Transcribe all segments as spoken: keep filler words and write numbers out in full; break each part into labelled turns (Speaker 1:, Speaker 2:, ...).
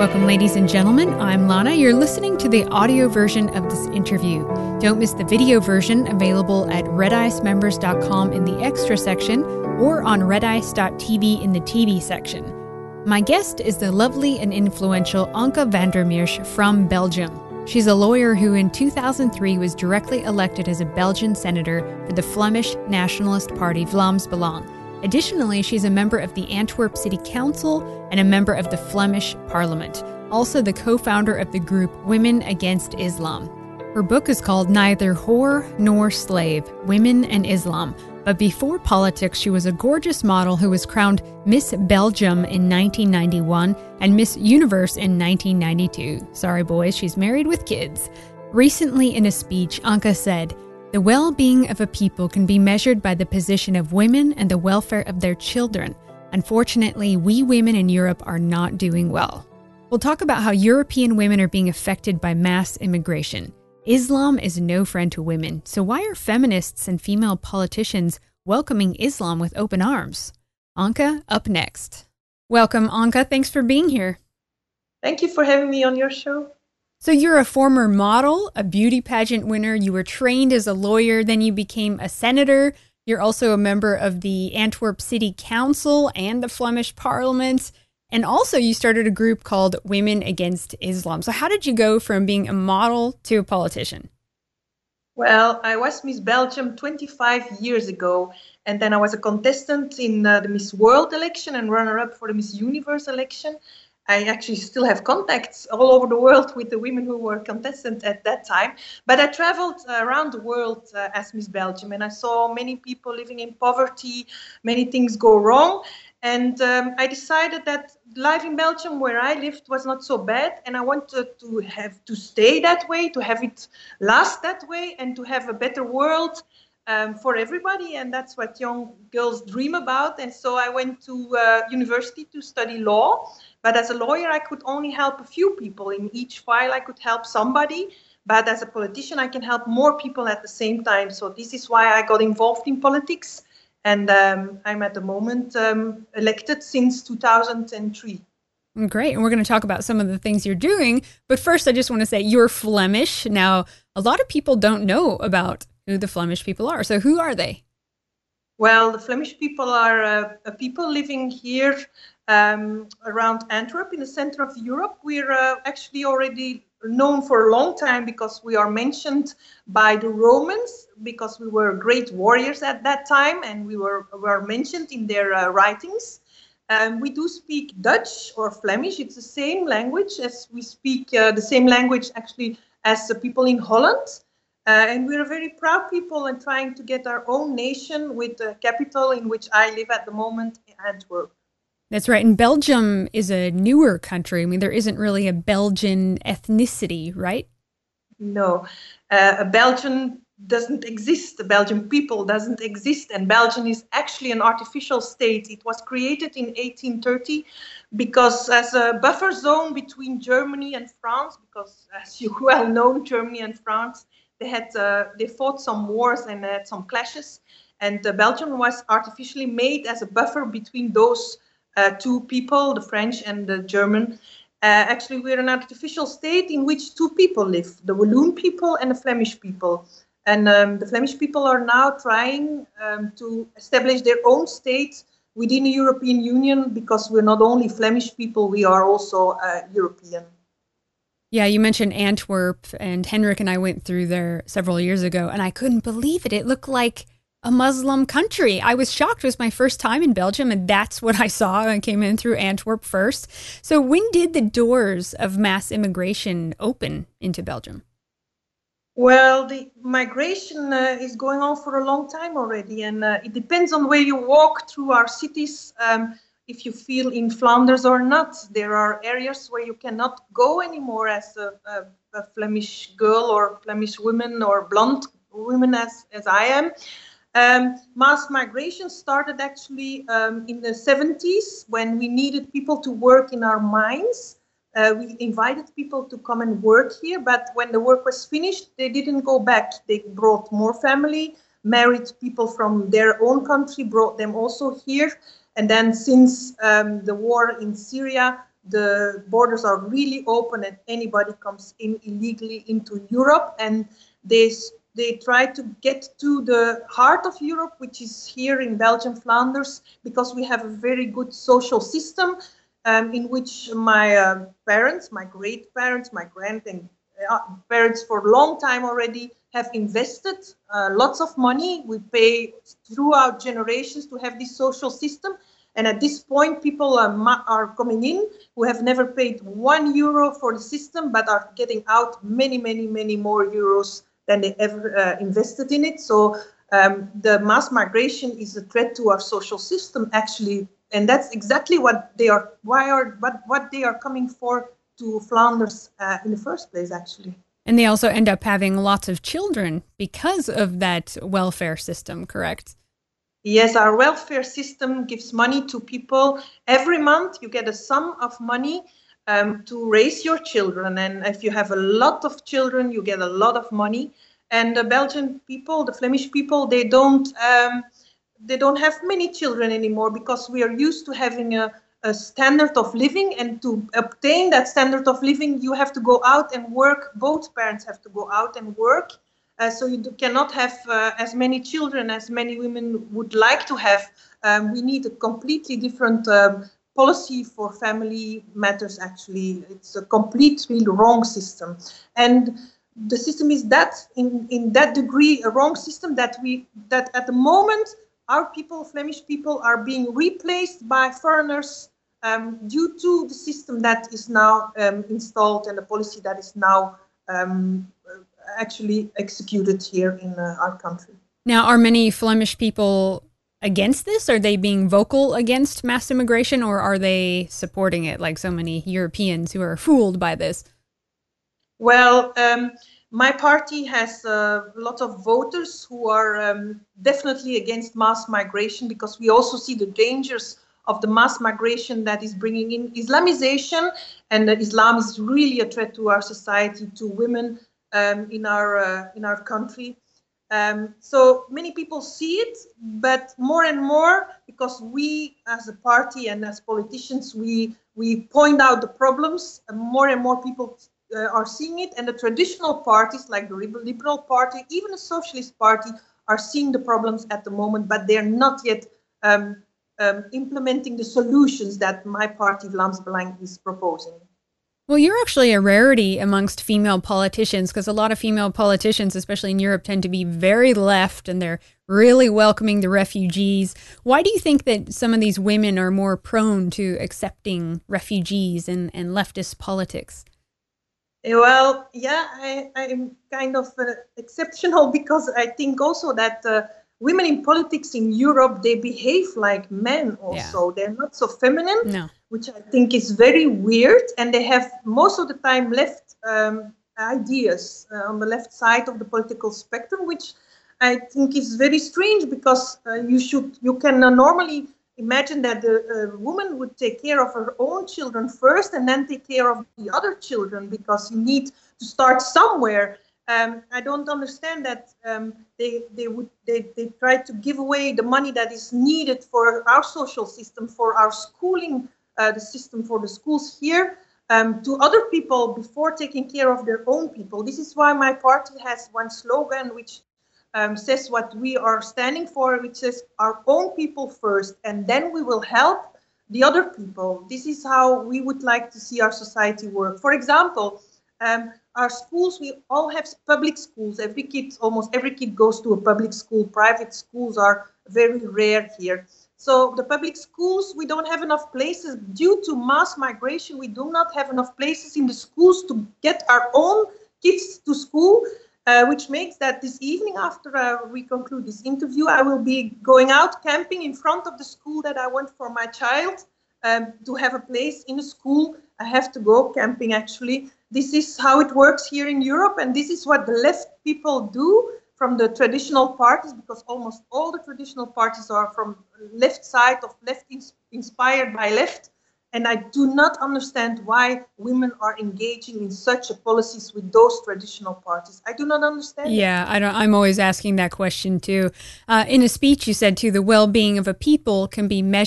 Speaker 1: Welcome, ladies and gentlemen. I'm Lana. You're listening to the audio version of this interview. Don't miss the video version available at red ice members dot com in the extra section or on red ice dot t v in the T V section. My guest is the lovely and influential Anke van der Meersch from Belgium. She's a lawyer who in two thousand three was directly elected as a Belgian senator for the Flemish nationalist party Vlaams Belang. Additionally, she's a member of the Antwerp City Council and a member of the Flemish Parliament, also the co-founder of the group Women Against Islam. Her book is called Neither Whore Nor Slave, Women and Islam. But before politics, she was a gorgeous model who was crowned Miss Belgium in nineteen ninety-one and Miss Universe in nineteen ninety-two. Sorry, boys, she's married with kids. Recently in a speech, Anke said, "The well-being of a people can be measured by the position of women and the welfare of their children. Unfortunately, we women in Europe are not doing well." We'll talk about how European women are being affected by mass immigration. Islam is no friend to women, so why are feminists and female politicians welcoming Islam with open arms? Anke, up next. Welcome, Anke. Thanks for being here.
Speaker 2: Thank you for having me on your show.
Speaker 1: So you're a former model, a beauty pageant winner. You were trained as a lawyer, then you became a senator. You're also a member of the Antwerp City Council and the Flemish Parliament. And also you started a group called Women Against Islam. So how did you go from being a model to a politician?
Speaker 2: Well, I was Miss Belgium twenty-five years ago, and then I was a contestant in uh, the Miss World election and runner-up for the Miss Universe election. I actually still have contacts all over the world with the women who were contestants at that time. But I traveled uh, around the world uh, as Miss Belgium, and I saw many people living in poverty, many things go wrong. And um, I decided that life in Belgium, where I lived, was not so bad. And I wanted to have to stay that way, to have it last that way, and to have a better world um, for everybody. And that's what young girls dream about. And so I went to uh, university to study law. But as a lawyer, I could only help a few people. In each file, I could help somebody. But as a politician, I can help more people at the same time. So this is why I got involved in politics. And um, I'm at the moment um, elected since two thousand three.
Speaker 1: Great. And we're going to talk about some of the things you're doing. But first, I just want to say you're Flemish. Now, a lot of people don't know about who the Flemish people are. So who are they?
Speaker 2: Well, the Flemish people are uh, a people living here um, around Antwerp in the center of Europe. We're uh, actually already known for a long time because we are mentioned by the Romans, because we were great warriors at that time, and we were, were mentioned in their uh, writings. Um, we do speak Dutch or Flemish. It's the same language as we speak, uh, the same language actually as the people in Holland. Uh, and we're a very proud people and trying to get our own nation with the capital in which I live at the moment, Antwerp.
Speaker 1: That's right. And Belgium is a newer country. I mean, there isn't really a Belgian ethnicity, right?
Speaker 2: No, uh, a Belgian doesn't exist. The Belgian people doesn't exist. And Belgium is actually an artificial state. It was created in eighteen thirty because as a buffer zone between Germany and France, because as you well know, Germany and France, they had uh, they fought some wars and had some clashes. And uh, Belgium was artificially made as a buffer between those Uh, two people, the French and the German. Uh, actually, we're an artificial state in which two people live, the Walloon people and the Flemish people. And um, the Flemish people are now trying um, to establish their own state within the European Union, because we're not only Flemish people, we are also uh, European.
Speaker 1: Yeah, you mentioned Antwerp, and Henrik and I went through there several years ago, and I couldn't believe it. It looked like a Muslim country. I was shocked. It was my first time in Belgium, and that's what I saw. I came in through Antwerp first. So when did the doors of mass immigration open into Belgium?
Speaker 2: Well, the migration uh, is going on for a long time already, and uh, it depends on where you walk through our cities, um, if you feel in Flanders or not. There are areas where you cannot go anymore as a, a, a Flemish girl or Flemish woman or blonde woman as, as I am. Um, mass migration started actually um, in the seventies when we needed people to work in our mines. Uh, we invited people to come and work here, but when the work was finished, they didn't go back. They brought more family, married people from their own country, brought them also here. And then since um, the war in Syria, the borders are really open and anybody comes in illegally into Europe. And they they try to get to the heart of Europe, which is here in Belgium, Flanders, because we have a very good social system um, in which my uh, parents, my great parents, my grand and uh, parents for a long time already have invested uh, lots of money. We pay throughout generations to have this social system. And at this point, people are, are coming in who have never paid one euro for the system, but are getting out many, many, many more euros than they ever uh, invested in it. So um, the mass migration is a threat to our social system, actually, and that's exactly what they are. Why are what what they are coming for to Flanders uh, in the first place, actually.
Speaker 1: And they also end up having lots of children because of that welfare system, correct?
Speaker 2: Yes, our welfare system gives money to people. Every month you get a sum of money um, to raise your children. And if you have a lot of children, you get a lot of money. And the Belgian people, the Flemish people, they don't um, they don't have many children anymore because we are used to having a, a standard of living. And to obtain that standard of living, you have to go out and work. Both parents have to go out and work. Uh, so you do, cannot have uh, as many children as many women would like to have. Um, we need a completely different um, policy for family matters, actually. It's a completely wrong system. And the system is that, in, in that degree, a wrong system that we that at the moment, our people, Flemish people, are being replaced by foreigners um, due to the system that is now um, installed and the policy that is now um, actually executed here in uh, our country.
Speaker 1: Now, are many Flemish people against this? Are they being vocal against mass immigration, or are they supporting it like so many Europeans who are fooled by this?
Speaker 2: Well, um, my party has a lot of voters who are um, definitely against mass migration, because we also see the dangers of the mass migration that is bringing in Islamization, and that Islam is really a threat to our society, to women, Um, in our uh, in our country. Um, so many people see it, but more and more, because we as a party and as politicians, we we point out the problems, and more and more people uh, are seeing it. And the traditional parties like the Liberal Party, even the Socialist Party, are seeing the problems at the moment, but they're not yet um, um, implementing the solutions that my party, Vlaams Belang, is proposing.
Speaker 1: Well, you're actually a rarity amongst female politicians, because a lot of female politicians, especially in Europe, tend to be very left and they're really welcoming the refugees. Why do you think that some of these women are more prone to accepting refugees and, and leftist politics?
Speaker 2: Well, yeah, I, I'm kind of uh, exceptional, because I think also that uh, women in politics in Europe, they behave like men also. Yeah. They're not so feminine.
Speaker 1: No.
Speaker 2: Which I think is very weird, and they have most of the time left um, ideas uh, on the left side of the political spectrum, which I think is very strange, because uh, you should you can uh, normally imagine that the uh, woman would take care of her own children first and then take care of the other children, because you need to start somewhere. Um, I don't understand that um, they they would they, they try to give away the money that is needed for our social system, for our schooling. Uh, the system for the schools here um, to other people before taking care of their own people. This is why my party has one slogan which um, says what we are standing for, which says our own people first, and then we will help the other people. This is how we would like to see our society work. For example, um, our schools, we all have public schools. Every kid, almost every kid goes to a public school. Private schools are very rare here. So the public schools, we don't have enough places. Due to mass migration, we do not have enough places in the schools to get our own kids to school, uh, which makes that this evening, after uh, we conclude this interview, I will be going out camping in front of the school that I want for my child um, to have a place in the school. I have to go camping, actually. This is how it works here in Europe, and this is what the left people do from the traditional parties, because almost all the traditional parties are from left side of left, ins- inspired by left. And I do not understand why women are engaging in such a policies with those traditional parties. I do not understand.
Speaker 1: Yeah, I don't, I'm always asking that question too. Uh, in a speech, you said too, the well-being of a people can be measured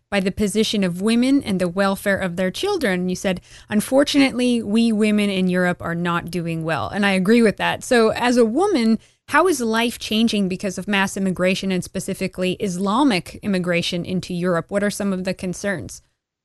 Speaker 1: by the position of women and the welfare of their children. And you said, unfortunately, we women in Europe are not doing well. And I agree with that. So as a woman, how is life changing because of mass immigration and specifically Islamic immigration into Europe? What are some of the concerns?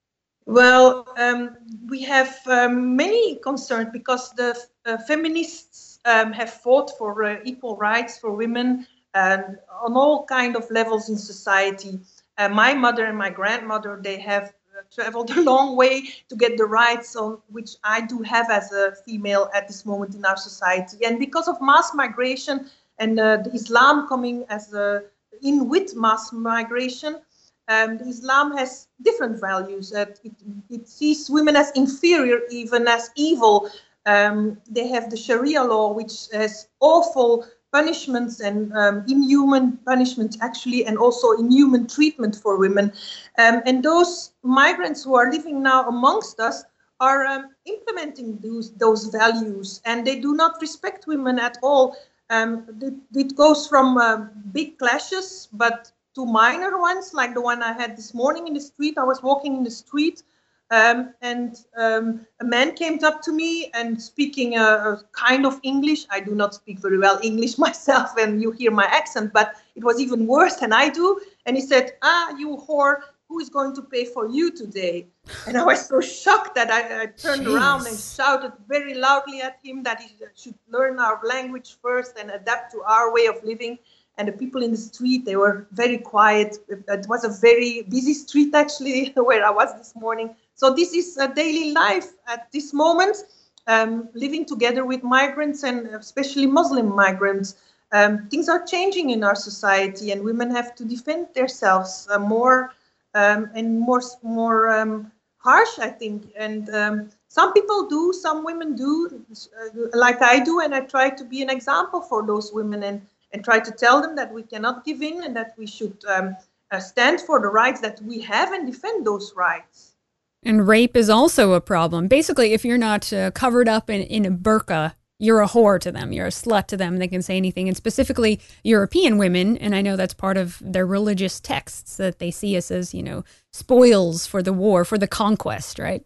Speaker 2: Well, um, we have um, many concerns because the uh, feminists um, have fought for uh, equal rights for women and on all kind of levels in society. Uh, my mother and my grandmother, they have uh, traveled a long way to get the rights on which I do have as a female at this moment in our society. And because of mass migration and uh, the Islam coming as a, in with mass migration, um, the Islam has different values. Uh, it, it sees women as inferior, even as evil. Um, they have the Sharia law, which has awful punishments and um, inhuman punishment, actually, and also inhuman treatment for women. Um, and those migrants who are living now amongst us are um, implementing those, those values, and they do not respect women at all. Um, it, it goes from uh, big clashes, but to minor ones, like the one I had this morning in the street. I was walking in the street, Um, and um, a man came up to me and speaking a, a kind of English. I do not speak very well English myself, and you hear my accent, but it was even worse than I do. And he said, ah, you whore, who is going to pay for you today? And I was so shocked that I, I turned Jeez. around and shouted very loudly at him that he should learn our language first and adapt to our way of living. And the people in the street, they were very quiet. It was a very busy street, actually, where I was this morning. So this is a daily life at this moment, um, living together with migrants and especially Muslim migrants. Um, things are changing in our society, and women have to defend themselves uh, more um, and more, more um, harsh, I think. And um, some people do, some women do, uh, like I do, and I try to be an example for those women and and try to tell them that we cannot give in and that we should um, uh, stand for the rights that we have and defend those rights.
Speaker 1: And rape is also a problem. Basically, if you're not uh, covered up in, in a burqa, you're a whore to them. You're a slut to them. They can say anything. And specifically European women, and I know that's part of their religious texts, that they see us as, you know, spoils for the war, for the conquest, right?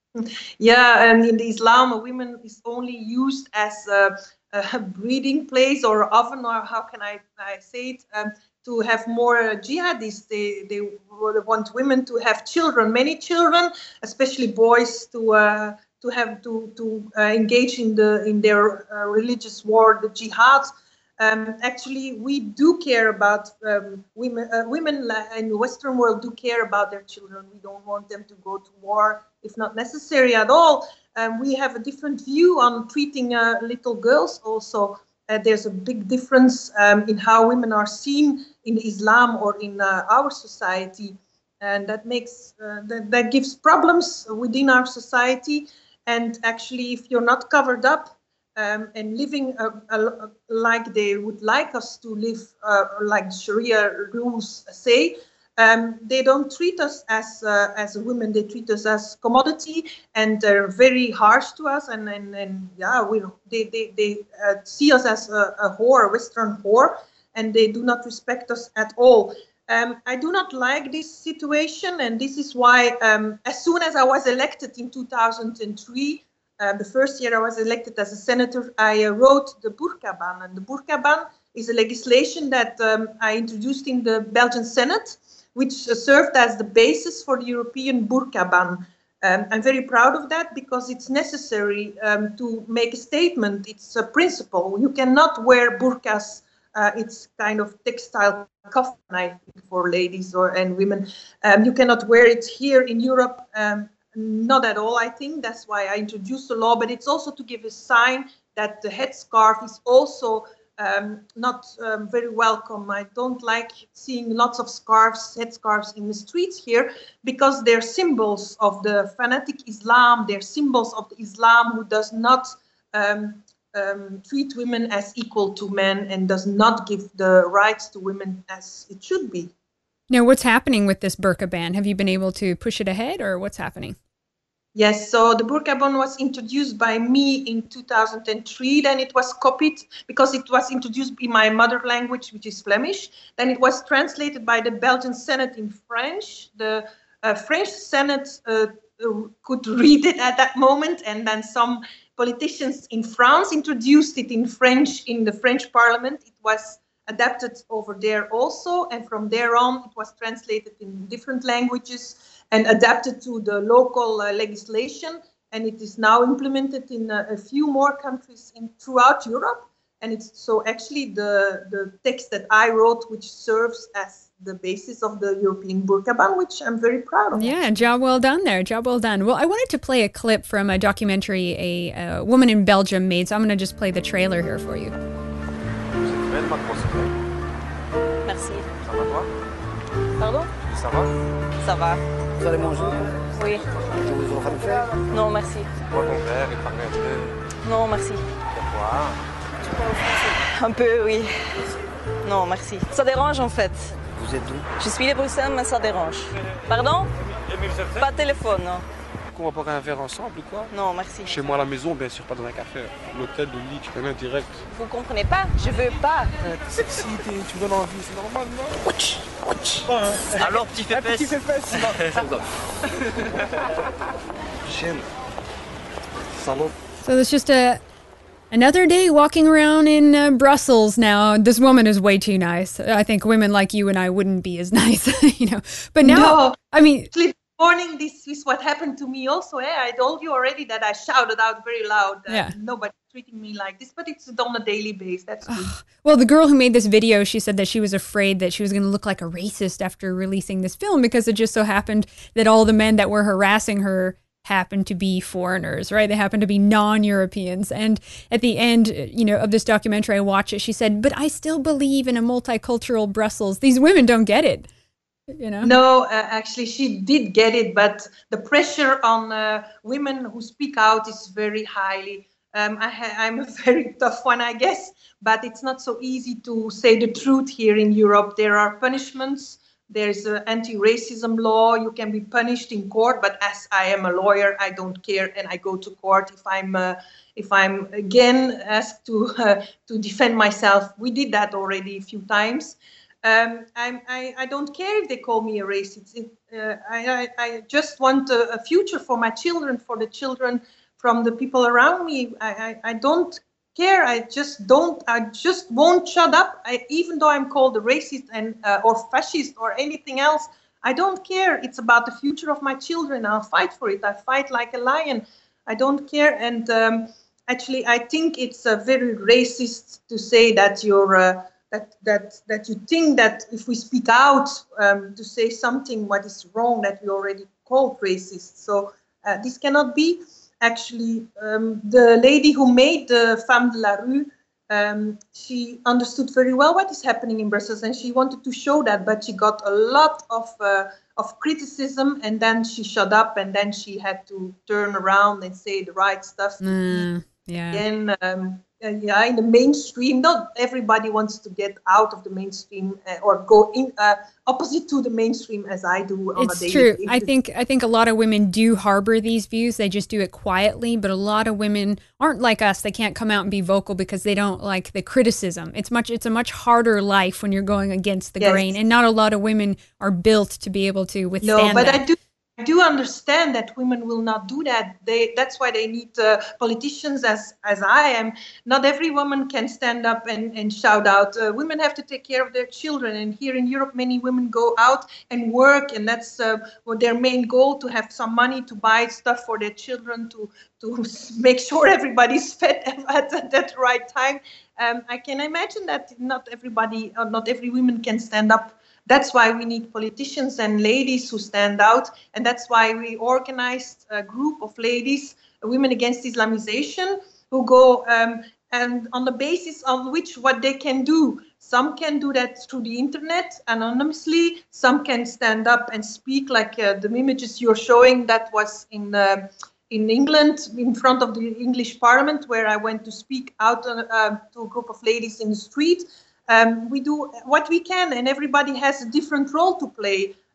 Speaker 2: Yeah, and in the Islam, a woman is only used as a a breeding place or oven, or how can I, I say it, um, to have more uh, jihadists. They, they want women to have children, many children, especially boys, to uh, to have to to uh, engage in the in their uh, religious war, the jihad. Um, actually, we do care about um, women. Uh, women in the Western world do care about their children. We don't want them to go to war if not necessary at all. Um, we have a different view on treating uh, little girls also. Uh, there's a big difference um, in how women are seen in Islam or in uh, our society. And that makes uh, that, that gives problems within our society. And actually, if you're not covered up um, and living uh, uh, like they would like us to live, uh, like Sharia rules say, Um, they don't treat us as uh, as women. They treat us as commodity, and they're very harsh to us. And and, and yeah, we they they, they uh, see us as a, a whore, a Western whore, and they do not respect us at all. Um, I do not like this situation, and this is why um, as soon as I was elected in two thousand three, uh, the first year I was elected as a senator, I uh, wrote the burqa ban. And the burqa ban is a legislation that um, I introduced in the Belgian Senate, which uh, served as the basis for the European burqa ban. Um, I'm very proud of that because it's necessary um, to make a statement. It's a principle. You cannot wear burqas. Uh, it's kind of textile coffin, I think, for ladies or and women. Um, you cannot wear it here in Europe. Um, not at all, I think. That's why I introduced the law. But it's also to give a sign that the headscarf is also Um, not um, very welcome. I don't like seeing lots of scarves, headscarves in the streets here because they're symbols of the fanatic Islam. They're symbols of the Islam who does not um, um, treat women as equal to men and does not give the rights to women as it should be.
Speaker 1: Now, what's happening with this burqa ban? Have you been able to push it ahead, or what's happening?
Speaker 2: Yes, so the Burkabon was introduced by me in two thousand three. Then it was copied because it was introduced in my mother language, which is Flemish. Then it was translated by the Belgian Senate in French. The uh, French Senate uh, could read it at that moment, and then some politicians in France introduced it in French in the French Parliament. It was adapted over there also, and from there on it was translated in different languages and adapted to the local uh, legislation, and it is now implemented in uh, a few more countries in throughout Europe. And it's so actually the, the text that I wrote, which serves as the basis of the European Burkaban, which I'm very proud of.
Speaker 1: Yeah, job well done there. Job well done. Well, I wanted to play a clip from a documentary a, a woman in Belgium made, so I'm going to just play the trailer here for you.
Speaker 3: Merci.
Speaker 4: Ça va toi?
Speaker 3: Pardon?
Speaker 4: Ça va?
Speaker 3: Ça va.
Speaker 4: Vous allez manger?
Speaker 3: Oui.
Speaker 4: Je vous offre de faire?
Speaker 3: Non, merci.
Speaker 4: Bois ton verre et parler un peu.
Speaker 3: Non, merci.
Speaker 4: Pourquoi?
Speaker 3: Tu parles français? Un peu, oui. Non, merci. Ça dérange en fait.
Speaker 4: Vous êtes d'où?
Speaker 3: Je suis de Bruxelles, mais ça dérange. Pardon? Pas de téléphone, non.
Speaker 4: On va boire un verre ensemble ou quoi?
Speaker 3: Non, merci.
Speaker 4: Chez moi à la maison, bien sûr, pas dans un café. L'hôtel, le lit, tu connais direct.
Speaker 3: Vous comprenez pas? Je veux pas.
Speaker 4: T'es sexy, tu me donnes envie, c'est normal, non?
Speaker 5: Alors, petit fais-fesse.
Speaker 4: Petit fais-fesse. Chienne. Salope.
Speaker 1: So there's just a another day walking around in uh, Brussels now. This woman is way too nice. I think women like you and I wouldn't be as nice, you know. But now,
Speaker 2: No.
Speaker 1: I mean,
Speaker 2: Morning, this is what happened to me also. Eh? I told you already that I shouted out very loud. Uh,
Speaker 1: Yeah.
Speaker 2: Nobody treating me like this, but it's on a daily basis. That's good.
Speaker 1: well, the girl who made this video, she said that she was afraid that she was going to look like a racist after releasing this film because it just so happened that all the men that were harassing her happened to be foreigners, right? They happened to be non-Europeans. And at the end, you know, of this documentary, I watched it, she said, but I still believe in a multicultural Brussels. These women don't get it. You know?
Speaker 2: No, uh, actually, she did get it, but the pressure on uh, women who speak out is very highly. Um, I ha- I'm a very tough one, I guess, but it's not so easy to say the truth here in Europe. There are punishments. There's an anti-racism law. You can be punished in court, but as I am a lawyer, I don't care, and I go to court if I'm uh, if I'm again asked to uh, to defend myself. We did that already a few times. Um, I'm, I, I don't care if they call me a racist. It, uh, I, I, I just want a, a future for my children, for the children from the people around me. I, I, I don't care. I just don't. I just won't shut up. I, even though I'm called a racist and uh, or fascist or anything else, I don't care. It's about the future of my children. I'll fight for it. I fight like a lion. I don't care. And um, actually, I think it's uh, very racist to say that you're. Uh, That, that that you think that if we speak out um, to say something what is wrong, that we already called racist. So uh, this cannot be. Actually, um, the lady who made the Femme de la Rue, um, she understood very well what is happening in Brussels, and she wanted to show that, but she got a lot of uh, of criticism, and then she shut up, and then she had to turn around and say the right stuff.
Speaker 1: Mm, yeah.
Speaker 2: And um, Uh, yeah, in the mainstream, not everybody wants to get out of the mainstream uh, or go in uh, opposite to the mainstream as I do on
Speaker 1: It's
Speaker 2: a daily
Speaker 1: true.
Speaker 2: basis.
Speaker 1: I think I think a lot of women do harbor these views. They just do it quietly, but a lot of women aren't like us. They can't come out and be vocal because they don't like the criticism. It's much it's a much harder life when you're going against the
Speaker 2: Yes.
Speaker 1: grain, and not a lot of women are built to be able to withstand
Speaker 2: No, but
Speaker 1: that.
Speaker 2: I do. I do understand that women will not do that. They, that's why they need uh, politicians as, as I am. Not every woman can stand up and, and shout out. Uh, women have to take care of their children. And here in Europe, many women go out and work. And that's uh, their main goal, to have some money to buy stuff for their children, to, to make sure everybody's fed at, at that right time. Um, I can imagine that not everybody, or not every woman can stand up. That's why we need politicians and ladies who stand out. And that's why we organized a group of ladies, Women Against Islamization, who go um, and on the basis of which what they can do. Some can do that through the internet anonymously. Some can stand up and speak, like uh, the images you're showing that was in uh, in England in front of the English Parliament, where I went to speak out uh, uh, to a group of ladies in the street. Um, we do what we can, and everybody has a different role to play.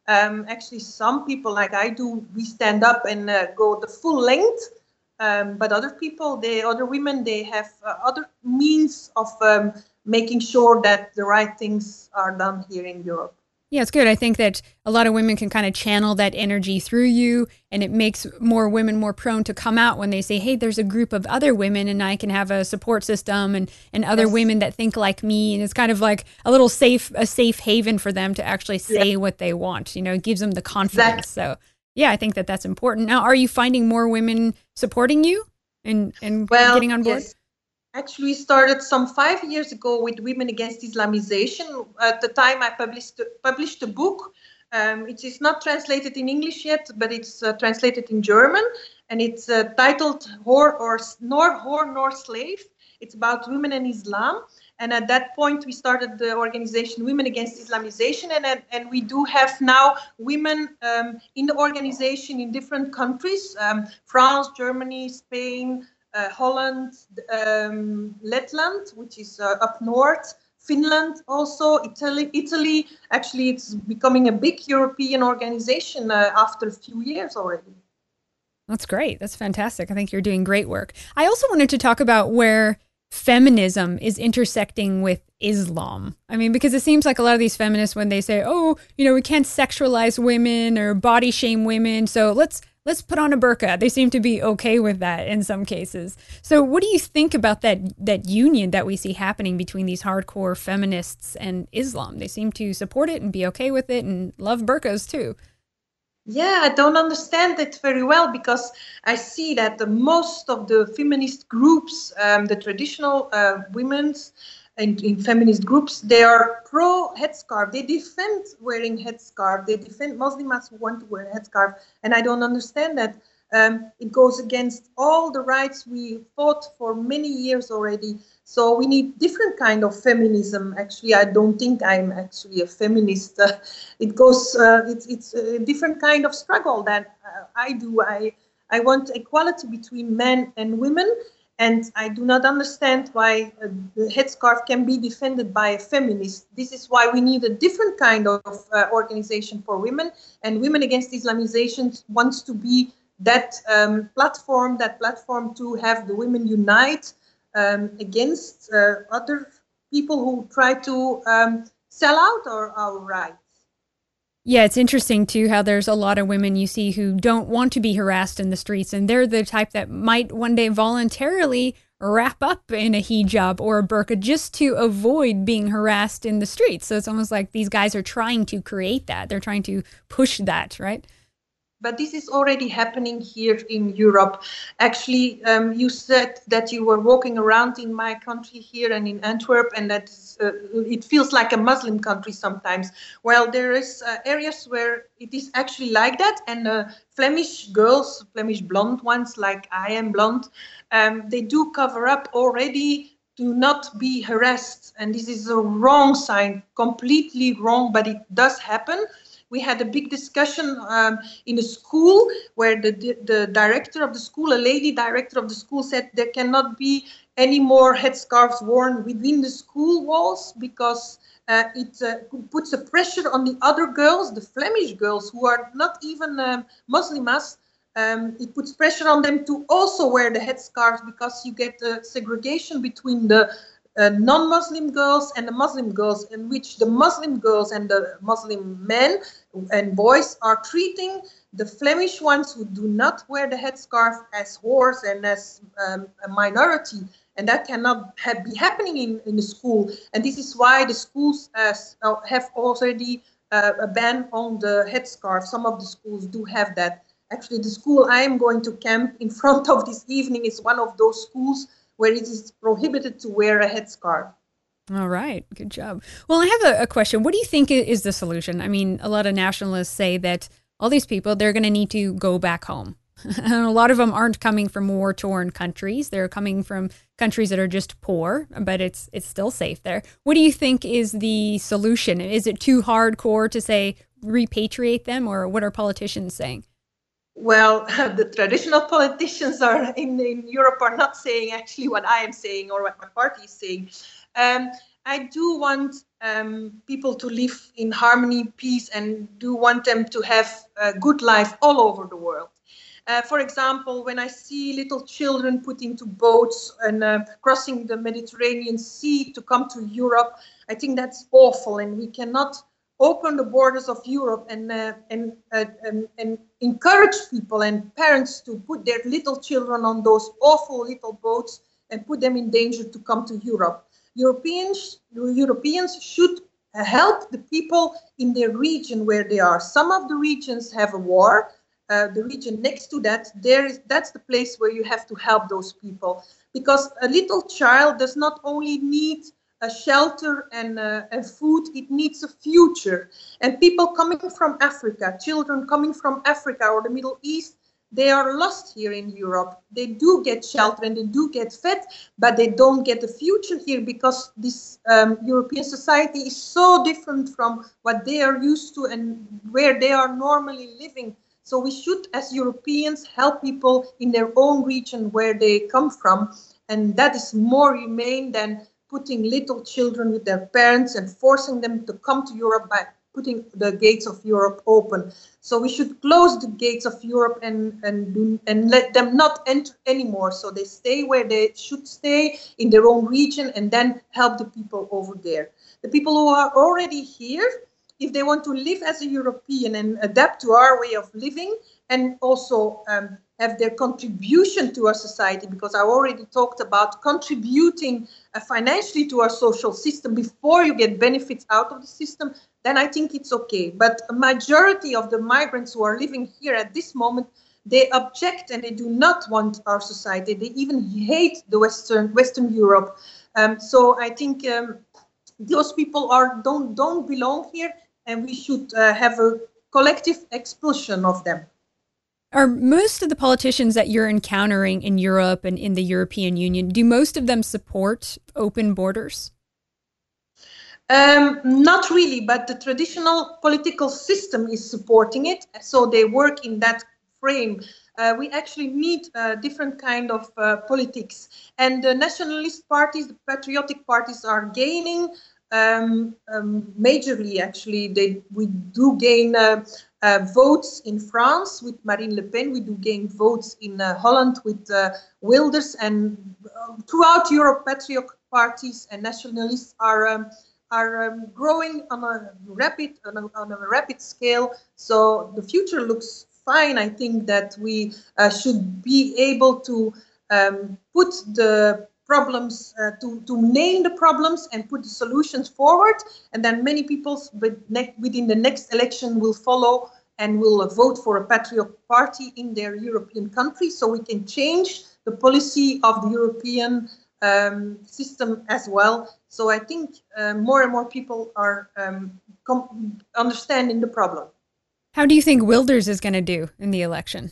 Speaker 2: Um, actually, some people, like I do, we stand up and uh, go the full length. Um, but other people, they, other women, they have uh, other means of um, making sure that the right things are done here in Europe.
Speaker 1: Yeah, it's good. I think that a lot of women can kind of channel that energy through you, and it makes more women more prone to come out when they say, hey, there's a group of other women and I can have a support system and, and other
Speaker 2: Yes.
Speaker 1: women that think like me. And it's kind of like a little safe, a safe haven for them to actually say
Speaker 2: Yeah.
Speaker 1: what they want. You know, it gives them the confidence.
Speaker 2: Exactly.
Speaker 1: So yeah, I think that that's important. Now, are you finding more women supporting you and, and
Speaker 2: Well,
Speaker 1: getting on board?
Speaker 2: yes. Actually, we started some five years ago with Women Against Islamization. At the time, I published published a book. Um, it is not translated in English yet, but it's uh, translated in German, and it's uh, titled "Whore or Nor Whore Nor Slave." It's about women and Islam. And at that point, we started the organization Women Against Islamization, and and we do have now women um, in the organization in different countries: um, France, Germany, Spain. Uh, Holland, um, Letland, which is uh, up north, Finland also, Italy. Italy, actually, it's becoming a big European organization uh, after a few years already.
Speaker 1: That's great. That's fantastic. I think you're doing great work. I also wanted to talk about where feminism is intersecting with Islam. I mean, because it seems like a lot of these feminists, when they say, oh, you know, we can't sexualize women or body shame women, so let's let's put on a burqa. They seem to be okay with that in some cases. So what do you think about that that union that we see happening between these hardcore feminists and Islam? They seem to support it and be okay with it and love burqas too.
Speaker 2: Yeah, I don't understand it very well, because I see that the most of the feminist groups, um, the traditional uh, women's and in feminist groups, they are pro headscarf. They defend wearing headscarf. They defend Muslims who want to wear a headscarf, and I don't understand that. Um, it goes against all the rights we fought for many years already. So we need different kind of feminism. Actually, I don't think I'm actually a feminist. Uh, it goes, uh, it's it's a different kind of struggle that uh, I do. I I want equality between men and women, and I do not understand why uh, the headscarf can be defended by a feminist. This is why we need a different kind of uh, organization for women. And Women Against Islamization wants to be that um, platform, that platform to have the women unite um, against uh, other people who try to um, sell out our, our rights.
Speaker 1: Yeah, it's interesting too how there's a lot of women you see who don't want to be harassed in the streets, and they're the type that might one day voluntarily wrap up in a hijab or a burqa just to avoid being harassed in the streets. So it's almost like these guys are trying to create that. They're trying to push that, right?
Speaker 2: But this is already happening here in Europe. Actually, um, you said that you were walking around in my country here and in Antwerp, and that uh, it feels like a Muslim country sometimes. Well, there is uh, areas where it is actually like that, and uh, Flemish girls, Flemish blonde ones, like I am blonde, um, they do cover up already to not be harassed. And this is a wrong sign, completely wrong, but it does happen. We had a big discussion um, in a school where the, the, the director of the school, a lady director of the school, said there cannot be any more headscarves worn within the school walls because uh, it uh, puts a pressure on the other girls, the Flemish girls, who are not even um, Muslimas. Um, it puts pressure on them to also wear the headscarves because you get a segregation between the Uh, non-Muslim girls and the Muslim girls, in which the Muslim girls and the Muslim men and boys are treating the Flemish ones who do not wear the headscarf as whores and as um, a minority. And that cannot ha- be happening in, in the school. And this is why the schools uh, have already uh, a ban on the headscarf. Some of the schools do have that. Actually, the school I am going to camp in front of this evening is one of those schools where it is prohibited to wear a headscarf.
Speaker 1: All right. Good job. Well, I have a, a question. What do you think is the solution? I mean, a lot of nationalists say that all these people, they're going to need to go back home. And a lot of them aren't coming from war-torn countries. They're coming from countries that are just poor, but it's it's still safe there. What do you think is the solution? Is it too hardcore to say repatriate them, or what are politicians saying?
Speaker 2: Well, the traditional politicians are in, in Europe are not saying actually what I am saying or what my party is saying. Um, I do want um, people to live in harmony, peace, and do want them to have a good life all over the world. Uh, for example, when I see little children put into boats and uh, crossing the Mediterranean Sea to come to Europe, I think that's awful, and we cannot open the borders of Europe and uh, and, uh, and and encourage people and parents to put their little children on those awful little boats and put them in danger to come to Europe. Europeans Europeans should help the people in their region where they are. Some of the regions have a war. Uh, the region next to that, there is that's the place where you have to help those people, because a little child does not only need a shelter and, uh, and food, it needs a future. And people coming from Africa, children coming from Africa or the Middle East, they are lost here in Europe. They do get shelter and they do get fed, but they don't get a future here because this um, European society is so different from what they are used to and where they are normally living. So we should, as Europeans, help people in their own region where they come from. And that is more humane than putting little children with their parents and forcing them to come to Europe by putting the gates of Europe open. So we should close the gates of Europe and, and, do, and let them not enter anymore. So they stay where they should stay in their own region and then help the people over there. The people who are already here, if they want to live as a European and adapt to our way of living and also um, have their contribution to our society, because I already talked about contributing uh, financially to our social system before you get benefits out of the system, then I think it's okay. But a majority of the migrants who are living here at this moment, they object and they do not want our society. They even hate the Western, Western Europe. Um, so I think um, those people are don't, don't belong here, and we should uh, have a collective expulsion of them.
Speaker 1: Are most of the politicians that you're encountering in Europe and in the European Union, do most of them support open borders?
Speaker 2: Um, not really, but the traditional political system is supporting it. So they work in that frame. Uh, we actually need uh, different kind of uh, politics. And the nationalist parties, the patriotic parties are gaining um, um, majorly, actually. They, we do gain uh, uh, votes in France with Marine Le Pen. We do gain votes in uh, Holland with uh, Wilders. And uh, throughout Europe, patriotic parties and nationalists are um, are um, growing on a rapid on a, on a rapid scale. So the future looks fine. I think that we uh, should be able to um, put the problems, uh, to, to name the problems and put the solutions forward. And then many people within the next election will follow and will vote for a patriotic party in their European country, so we can change the policy of the European um, system as well. So I think uh, more and more people are um, com- understanding the problem.
Speaker 1: How do you think Wilders is going to do in the election?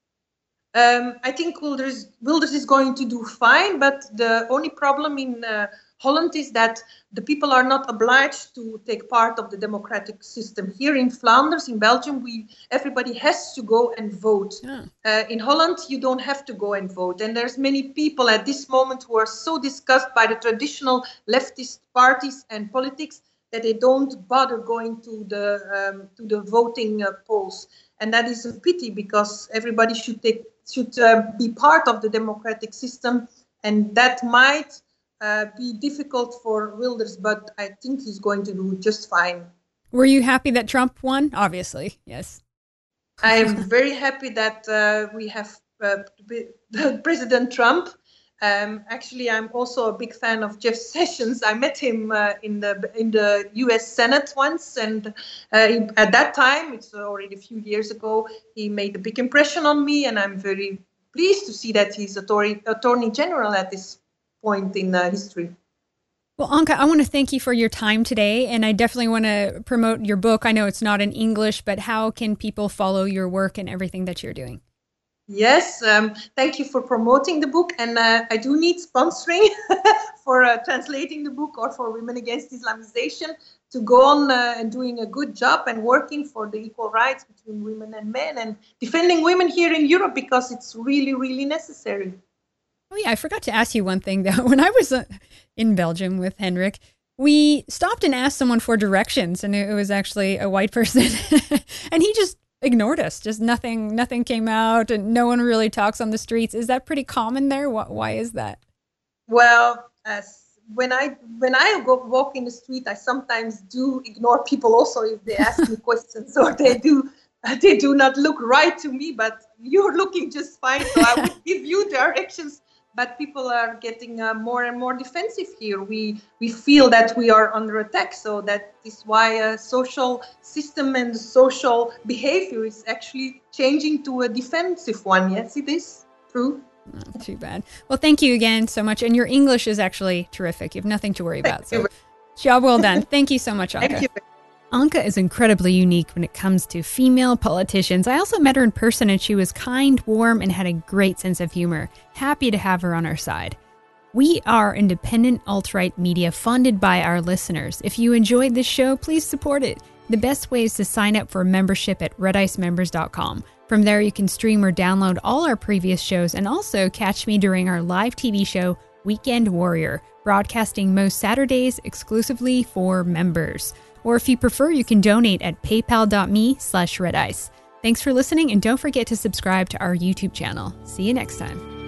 Speaker 2: Um, I think Wilders, Wilders is going to do fine, but the only problem in uh, Holland is that the people are not obliged to take part of the democratic system. Here in Flanders, in Belgium, we everybody has to go and vote. Yeah. Uh, in Holland, you don't have to go and vote. And there's many people at this moment who are so disgusted by the traditional leftist parties and politics that they don't bother going to the um, to the voting uh, polls. And that is a pity, because everybody should take should uh, be part of the democratic system, and that might uh, be difficult for Wilders, but I think he's going to do just fine.
Speaker 1: Were you happy that Trump won? Obviously, yes.
Speaker 2: I am very happy that uh, we have uh, President Trump. Um, actually, I'm also a big fan of Jeff Sessions. I met him uh, in the in the U S Senate once, and uh, he, at that time, it's already a few years ago, he made a big impression on me, and I'm very pleased to see that he's attorney, attorney general at this point in uh, history.
Speaker 1: Well, Anke, I want to thank you for your time today, and I definitely want to promote your book. I know it's not in English, but how can people follow your work and everything that you're doing?
Speaker 2: Yes, um, thank you for promoting the book, and uh, I do need sponsoring for uh, translating the book, or for Women Against Islamization to go on uh, and doing a good job and working for the equal rights between women and men and defending women here in Europe, because it's really, really necessary.
Speaker 1: Oh yeah, I forgot to ask you one thing though. When I was uh, in Belgium with Henrik, we stopped and asked someone for directions, and it was actually a white person. And he just ignored us. Just nothing, nothing came out, and no one really talks on the streets. Is that pretty common there? Why, why is that?
Speaker 2: Well, as when I when I go walk in the street, I sometimes do ignore people also if they ask me questions or they do they do not look right to me. But you're looking just fine, so I would give you directions. But people are getting uh, more and more defensive here. We we feel that we are under attack, so that is why a social system and social behavior is actually changing to a defensive one. Yes, it is true.
Speaker 1: Not too bad. Well, thank you again so much. And your English is actually terrific. You have nothing to worry about. So, job well done. Thank you so much, Anke.
Speaker 2: Thank you.
Speaker 1: Anke is incredibly unique when it comes to female politicians. I also met her in person, and she was kind, warm, and had a great sense of humor. Happy to have her on our side. We are independent alt-right media funded by our listeners. If you enjoyed this show, please support it. The best way is to sign up for a membership at red ice members dot com. From there, you can stream or download all our previous shows and also catch me during our live T V show, Weekend Warrior, broadcasting most Saturdays exclusively for members. Or if you prefer, you can donate at paypal.me slash redice. Thanks for listening, and don't forget to subscribe to our YouTube channel. See you next time.